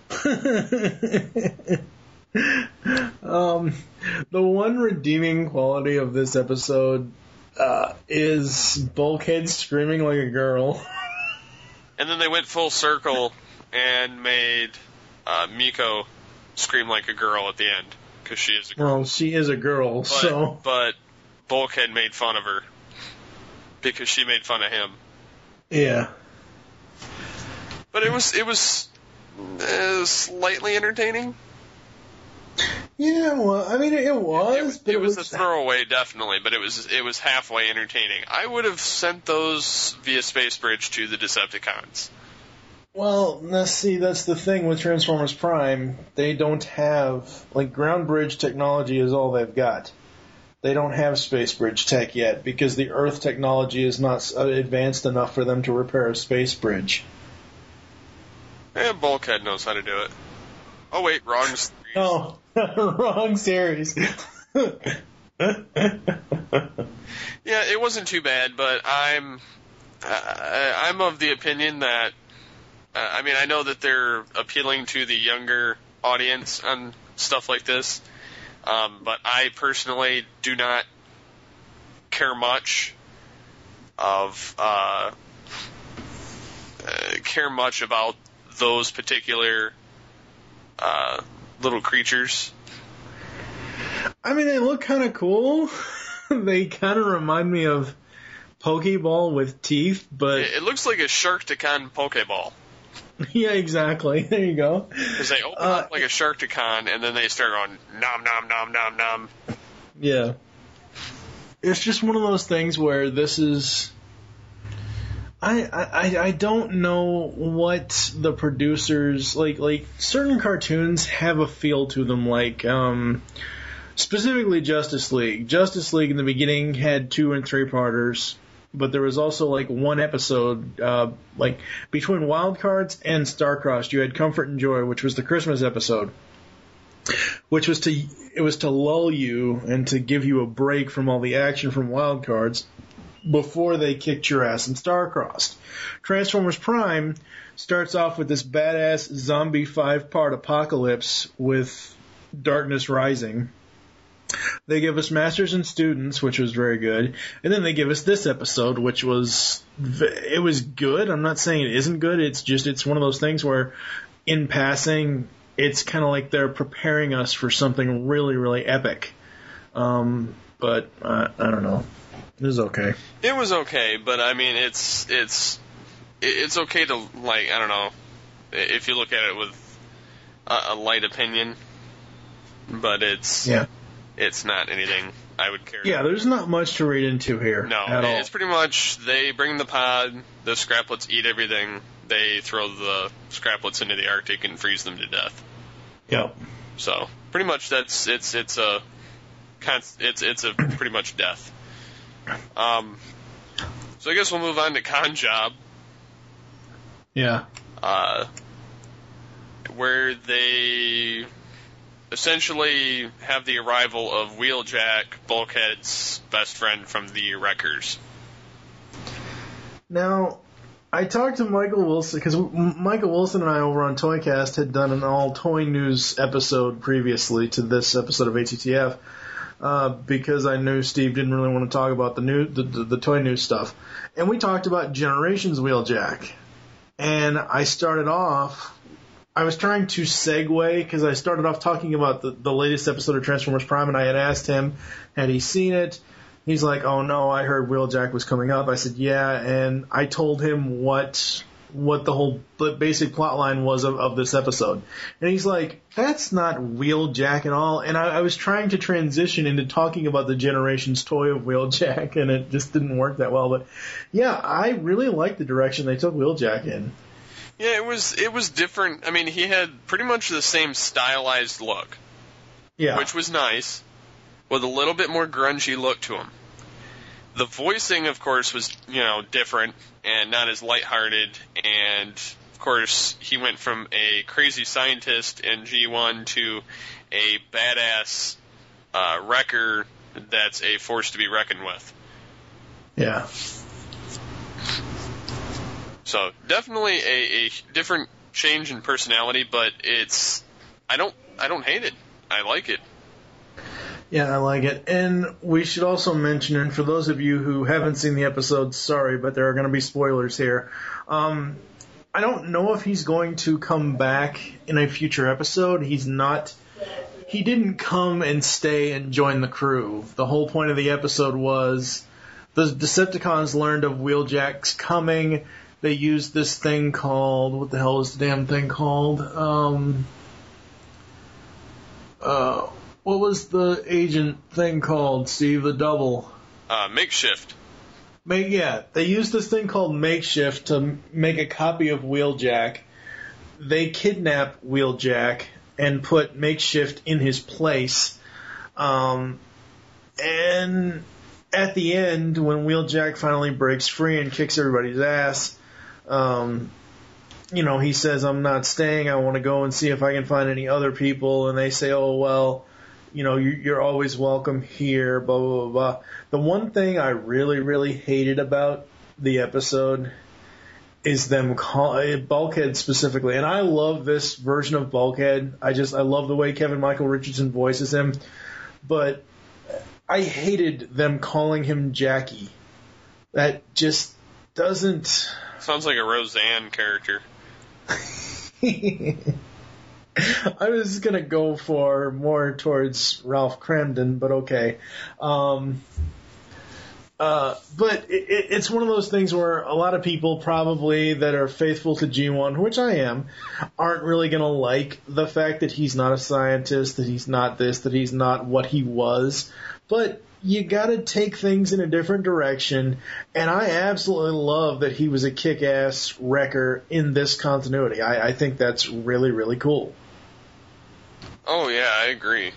um, the one redeeming quality of this episode uh, is Bulkhead screaming like a girl. And then they went full circle and made uh, Miko scream like a girl at the end. Because she is a girl. Well, she is a girl, but, so... But Bulkhead made fun of her. Because she made fun of him. Yeah. But it was, it was uh, slightly entertaining. Yeah, well, I mean, it was, it, but it, it was, was a throwaway, definitely, but it was it was halfway entertaining. I would have sent those via Space Bridge to the Decepticons. Well, now see, that's the thing with Transformers Prime. They don't have, like, ground bridge technology is all they've got. They don't have space bridge tech yet because the Earth technology is not advanced enough for them to repair a space bridge. Yeah, Bulkhead knows how to do it. Oh wait, wrong series. No, wrong series. Yeah, it wasn't too bad, but I'm uh, I'm of the opinion that uh, I mean I know that they're appealing to the younger audience on stuff like this, um, but I personally do not care much of uh, uh, care much about those particular uh, little creatures. I mean, they look kind of cool. They kind of remind me of Pokeball with teeth, but... It, it looks like a Sharkticon Pokeball. Yeah, exactly. There you go. Because they open uh, up like a Sharkticon, and then they start going, nom, nom, nom, nom, nom. Yeah. It's just one of those things where this is... I, I, I don't know what the producers... Like, like, certain cartoons have a feel to them, like... um. Specifically Justice League. Justice League in the beginning had two and three parters, but there was also like one episode, uh, like between Wild Cards and Starcrossed, you had Comfort and Joy, which was the Christmas episode, which was to it was to lull you and to give you a break from all the action from Wild Cards before they kicked your ass in Starcrossed. Transformers Prime starts off with this badass zombie five-part apocalypse with Darkness Rising. They give us Masters and Students, which was very good, and then they give us this episode, which was it was good. I'm not saying it isn't good. It's just it's one of those things where, in passing, it's kind of like they're preparing us for something really, really epic. Um, but uh, I don't know. It was okay. It was okay, but I mean, it's it's it's okay to, like, I don't know, if you look at it with a, a light opinion, but it's yeah. It's not anything I would care. Yeah, there's not much to read into here. No, at all. It's pretty much they bring the pod, the scraplets eat everything, they throw the scraplets into the Arctic and freeze them to death. Yep. So pretty much that's it's it's a it's it's a pretty much death. Um. So I guess we'll move on to Con Job. Yeah. Uh. Where they essentially have the arrival of Wheeljack, Bulkhead's best friend from the Wreckers. Now, I talked to Michael Wilson, because Michael Wilson and I over on Toycast had done an all toy news episode previously to this episode of A T T F, uh, because I knew Steve didn't really want to talk about the, new, the, the, the toy news stuff. And we talked about Generations Wheeljack. And I started off... I was trying to segue because I started off talking about the, the latest episode of Transformers Prime, and I had asked him, had he seen it? He's like, oh no, I heard Wheeljack was coming up. I said, yeah, and I told him what what the whole the basic plot line was of, of this episode. And he's like, that's not Wheeljack at all. And I, I was trying to transition into talking about the Generations toy of Wheeljack, and it just didn't work that well. But yeah, I really like the direction they took Wheeljack in. Yeah, it was it was different. I mean, he had pretty much the same stylized look. Yeah. Which was nice, with a little bit more grungy look to him. The voicing, of course, was, you know, different and not as lighthearted, and of course, he went from a crazy scientist in G one to a badass uh, wrecker that's a force to be reckoned with. Yeah. So definitely a, a different change in personality, but it's I don't I don't hate it. I like it. Yeah, I like it. And we should also mention, and for those of you who haven't seen the episode, sorry, but there are going to be spoilers here. Um, I don't know if he's going to come back in a future episode. He's not. He didn't come and stay and join the crew. The whole point of the episode was the Decepticons learned of Wheeljack's coming. They used this thing called, what the hell is the damn thing called? Um, uh, what was the agent thing called, Steve? The double? Uh, makeshift. Make, yeah, they used this thing called Makeshift to make a copy of Wheeljack. They kidnap Wheeljack and put Makeshift in his place. Um, and at the end, when Wheeljack finally breaks free and kicks everybody's ass, Um, you know, he says, I'm not staying, I want to go and see if I can find any other people, and they say, oh, well, you know, you're always welcome here, blah, blah, blah, blah. The one thing I really, really hated about the episode is them call Bulkhead specifically, and I love this version of Bulkhead. I just, I love the way Kevin Michael Richardson voices him, but I hated them calling him Jackie. That just doesn't... Sounds like a Roseanne character. I was going to go for more towards Ralph Cramden, but okay. Um, uh, but it, it, it's one of those things where a lot of people probably that are faithful to G one, which I am, aren't really going to like the fact that he's not a scientist, that he's not this, that he's not what he was. But you got to take things in a different direction, and I absolutely love that he was a kick-ass wrecker in this continuity. I, I think that's really, really cool. Oh, yeah, I agree.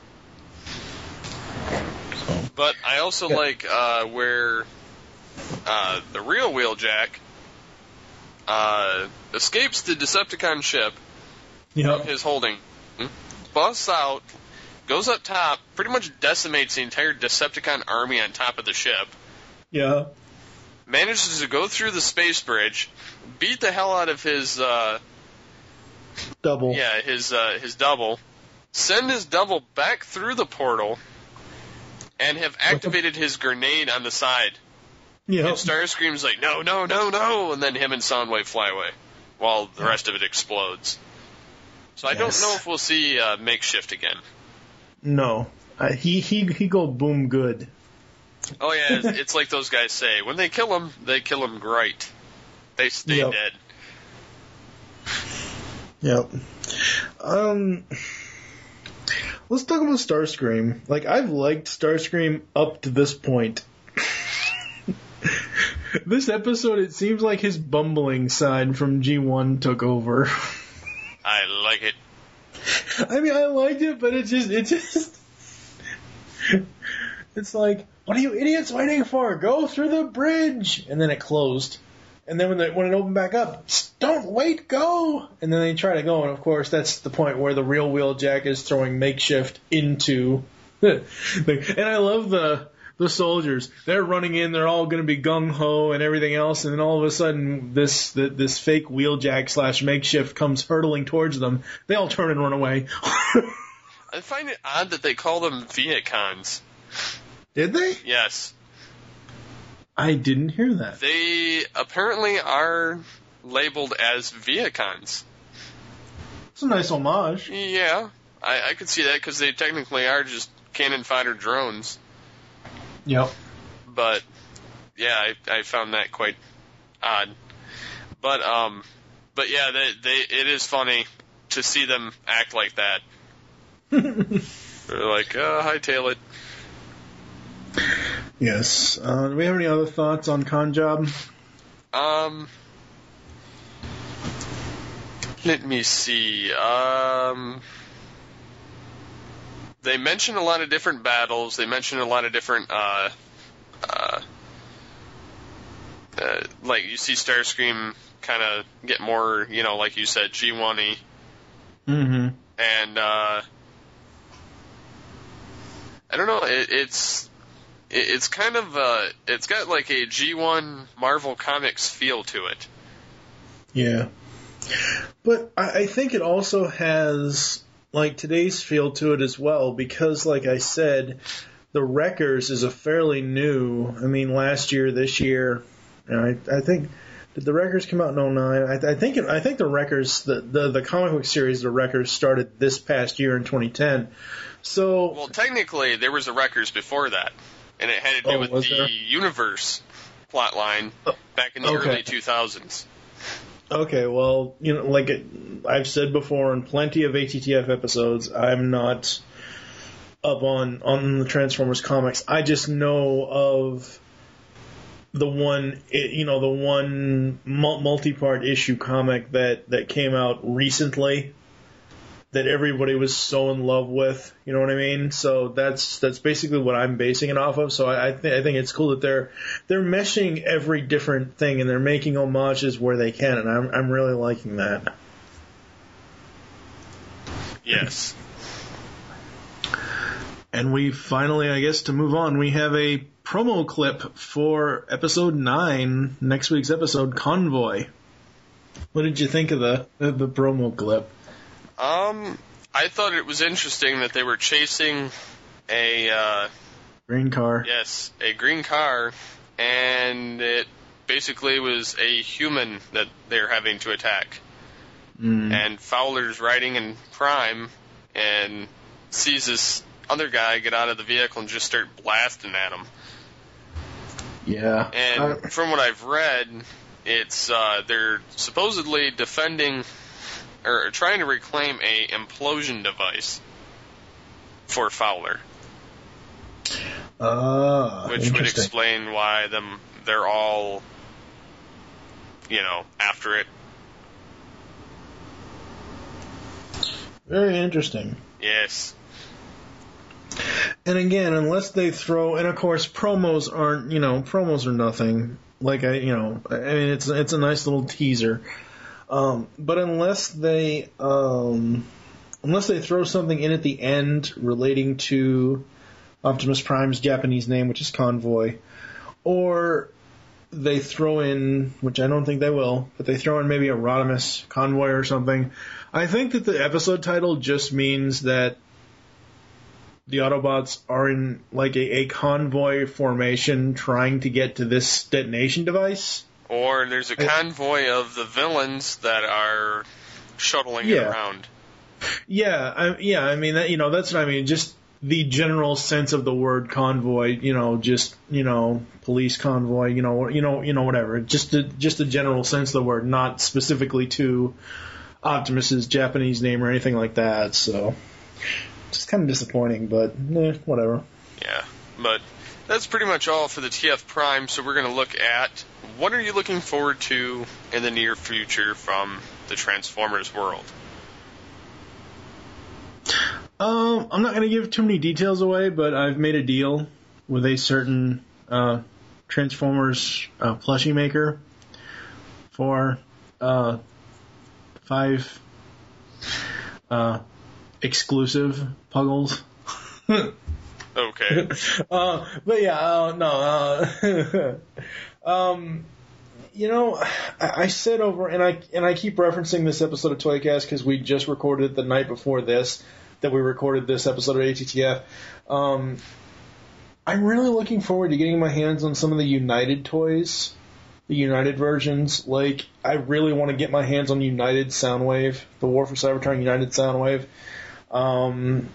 But I also yeah. like uh, where uh, the real Wheeljack uh, escapes the Decepticon ship yep. from his holding, busts out, goes up top, pretty much decimates the entire Decepticon army on top of the ship. Yeah. Manages to go through the space bridge, beat the hell out of his uh, double. Yeah, his uh, his double. Send his double back through the portal, and have activated his grenade on the side. Yeah. And Starscream's like, no, no, no, no, and then him and Soundwave fly away, while the rest of it explodes. So I Yes. don't know if we'll see uh, Makeshift again. No. Uh, he, he, he go boom good. Oh yeah, it's, it's like those guys say, when they kill him, they kill him great. They stay Yep. dead. Yep. Um, let's talk about Starscream. Like, I've liked Starscream up to this point. This episode, it seems like his bumbling side from G one took over. I like it. I mean, I liked it, but it just, it just, it's like, what are you idiots waiting for? Go through the bridge! And then it closed. And then when, the, when it opened back up, don't wait, go! And then they try to go, and of course, that's the point where the real Wheeljack is throwing Makeshift into. And I love the the soldiers. They're running in, they're all going to be gung-ho and everything else, and then all of a sudden, this the, this fake Wheeljack slash Makeshift comes hurtling towards them. They all turn and run away. I find it odd that they call them Viacons. Did they? Yes. I didn't hear that. They apparently are labeled as Viacons. It's a nice homage. Yeah, I, I could see that because they technically are just cannon fodder drones. Yep. But yeah, I, I found that quite odd. But um, but yeah, they they it is funny to see them act like that. They're like, uh, hightail it. Yes. Uh, do we have any other thoughts on Conjob? Um, let me see. Um, they mention a lot of different battles. They mention a lot of different, uh, uh, uh like you see Starscream kind of get more, you know, like you said, G one-y. Mm-hmm. And, uh, I don't know, it, it's... It's kind of, uh, it's got like a G one Marvel Comics feel to it. Yeah. But I, I think it also has, like, today's feel to it as well, because, like I said, the Wreckers is a fairly new, I mean, last year, this year, you know, I, I think, did the Wreckers come out in oh nine? I, I think it, I think the Wreckers, the, the, the comic book series, the Wreckers, started this past year in twenty ten. So. Well, technically, there was a Wreckers before that. And it had to do Oh, with was the there? universe plotline back in the Okay. early two thousands. Okay, well, you know, like it, I've said before in plenty of A T T F episodes, I'm not up on, on the Transformers comics. I just know of the one, you know, the one multi-part issue comic that, that came out recently that everybody was so in love with, you know what I mean? So that's that's basically what I'm basing it off of. So I, I, th- I think it's cool that they're they're meshing every different thing and they're making homages where they can, and I'm I'm really liking that. Yes. And we finally, I guess, to move on, we have a promo clip for episode nine, next week's episode, Convoy. What did you think of the of the promo clip? Um, I thought it was interesting that they were chasing a, uh... Green car. Yes, a green car, and it basically was a human that they're having to attack. Mm. And Fowler's riding in Prime and sees this other guy get out of the vehicle and just start blasting at him. Yeah. And Uh, from what I've read, it's uh, they're supposedly defending or trying to reclaim a implosion device for Fowler, uh, which would explain why them they're all, you know, after it. Very interesting. Yes. And again, unless they throw, and of course, promos aren't, you know, promos are nothing. Like I, you know, I mean, it's it's a nice little teaser. Um, but unless they, um, unless they throw something in at the end relating to Optimus Prime's Japanese name, which is Convoy, or they throw in, which I don't think they will, but they throw in maybe a Rodimus Convoy or something. I think that the episode title just means that the Autobots are in like a, a convoy formation trying to get to this detonation device. Or there's a convoy of the villains that are shuttling yeah. it around. Yeah, I, yeah. I mean, that, you know, that's what I mean. Just the general sense of the word convoy. You know, just you know, police convoy. You know, you know, you know, whatever. Just the just the general sense of the word, not specifically to Optimus's Japanese name or anything like that. So, just kind of disappointing, but eh, whatever. Yeah, but that's pretty much all for the T F Prime. So we're going to look at what are you looking forward to in the near future from the Transformers world. Um, I'm not going to give too many details away, but I've made a deal with a certain uh, Transformers uh, plushie maker for uh, five uh, exclusive Puggles. Okay. uh, but yeah, uh, no. Uh, um, you know, I, I said over, and I and I keep referencing this episode of Toycast because we just recorded it the night before this, that we recorded this episode of A T T F. Um, I'm really looking forward to getting my hands on some of the United toys, the United versions. Like, I really want to get my hands on United Soundwave, the War for Cybertron United Soundwave. Um,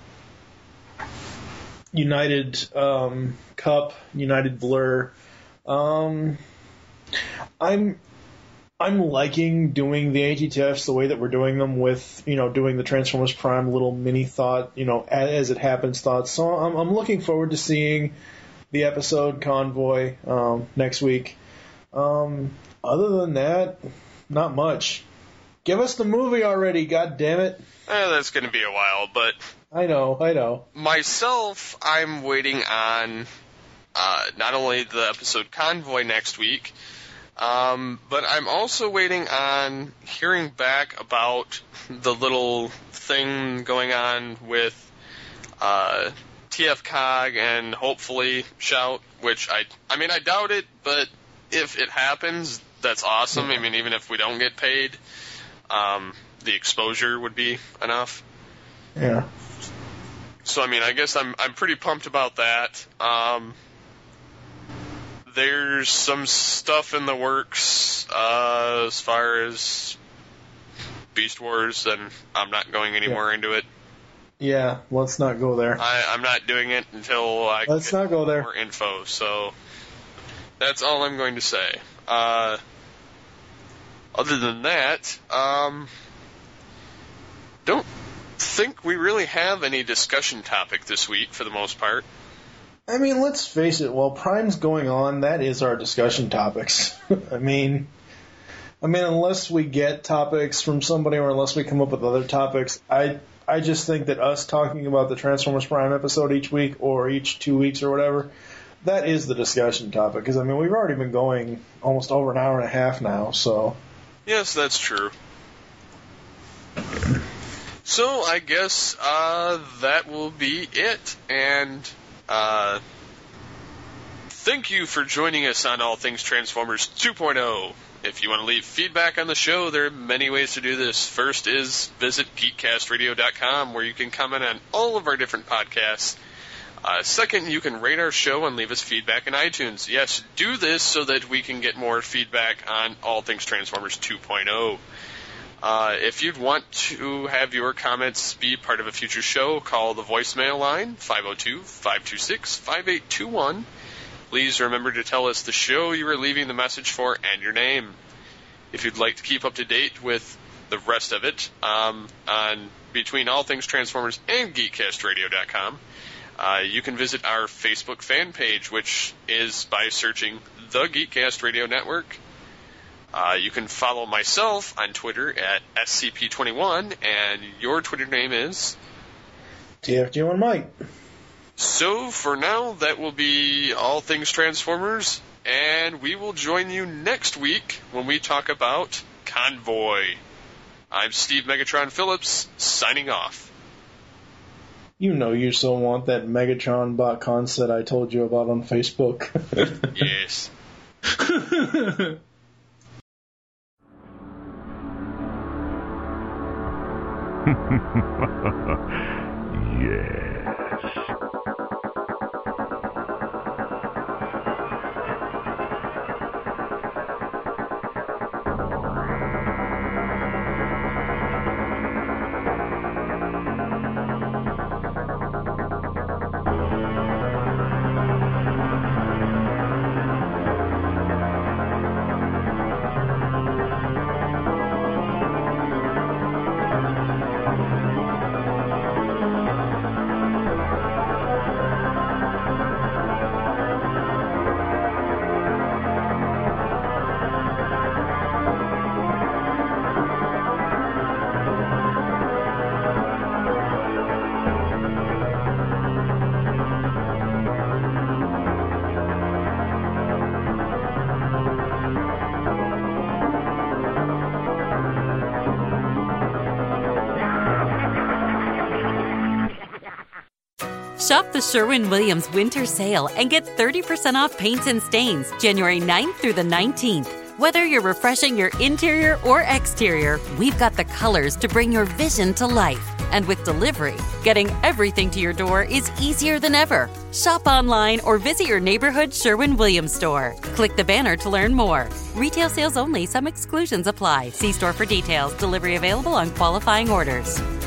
United um, Cup, United Blur. Um, I'm I'm liking doing the A T T Fs the way that we're doing them with, you know, doing the Transformers Prime little mini thought, you know, as, as it happens thoughts. So I'm, I'm looking forward to seeing the episode Convoy um, next week. Um, other than that, not much. Give us the movie already, god damn it. Eh, that's going to be a while, but I know, I know. Myself, I'm waiting on uh, not only the episode Convoy next week, um, but I'm also waiting on hearing back about the little thing going on with uh, T F C O G and hopefully Shout, which I, I mean, I doubt it, but if it happens, that's awesome. I mean, even if we don't get paid, um, the exposure would be enough. Yeah. So I mean, I guess I'm I'm pretty pumped about that. Um, there's some stuff in the works uh, as far as Beast Wars, and I'm not going any yeah. more into it. Yeah, let's not go there. I, I'm not doing it until I let's get not go there. more info. So that's all I'm going to say. Uh, other than that, um, don't think we really have any discussion topic this week for the most part. I mean, let's face it, while Prime's going on, that is our discussion topics. I mean, I mean, unless we get topics from somebody or unless we come up with other topics, I I just think that us talking about the Transformers Prime episode each week or each two weeks or whatever, that is the discussion topic. Because, I mean, we've already been going almost over an hour and a half now, so... Yes, that's true. So I guess uh, that will be it, and uh, thank you for joining us on All Things Transformers two point oh. If you want to leave feedback on the show, there are many ways to do this. First is visit geekcast radio dot com, where you can comment on all of our different podcasts. Uh, second, you can rate our show and leave us feedback in iTunes. Yes, do this so that we can get more feedback on All Things Transformers two point oh. Uh, if you'd want to have your comments be part of a future show, call the voicemail line, five oh two, five two six, five eight two one. Please remember to tell us the show you are leaving the message for and your name. If you'd like to keep up to date with the rest of it um, on between All Things Transformers and geekcast radio dot com, uh, you can visit our Facebook fan page, which is by searching the Geekcast Radio Network. Uh, you can follow myself on Twitter at S C P twenty-one, and your Twitter name is T F G one Mike. So, for now, that will be All Things Transformers, and we will join you next week when we talk about Convoy. I'm Steve Megatron Phillips, signing off. You know you still want that Megatron BotCon set I told you about on Facebook. Yes. Yes. Shop the Sherwin-Williams Winter Sale and get thirty percent off paints and stains January ninth through the nineteenth. Whether you're refreshing your interior or exterior, we've got the colors to bring your vision to life. And with delivery, getting everything to your door is easier than ever. Shop online or visit your neighborhood Sherwin-Williams store. Click the banner to learn more. Retail sales only. Some exclusions apply. See store for details. Delivery available on qualifying orders.